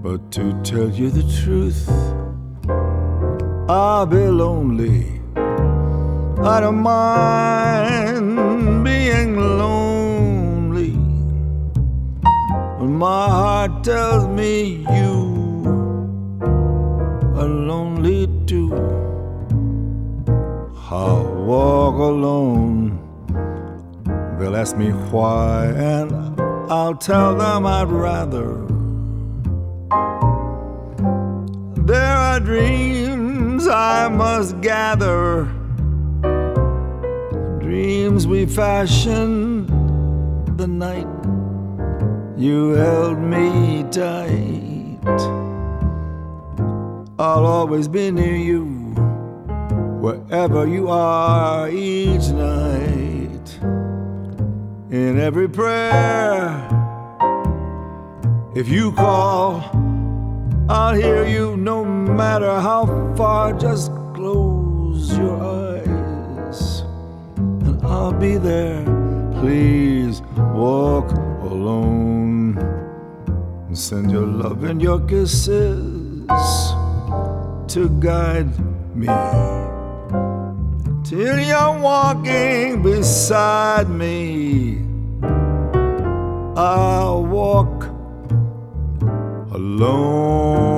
But to tell you the truth, I'll be lonely. I don't mind being lonely when my heart tells me you are lonely too. I'll walk alone. They'll ask me why, and I'll tell them I'd rather. There are dreams I must gather, dreams we fashioned the night you held me tight. I'll always be near you, wherever you are each night. In every prayer, if you call, I'll hear you no matter how far. Just close your eyes and I'll be there. Please walk alone and send your love and your kisses to guide me till you're walking beside me. I'll walk alone.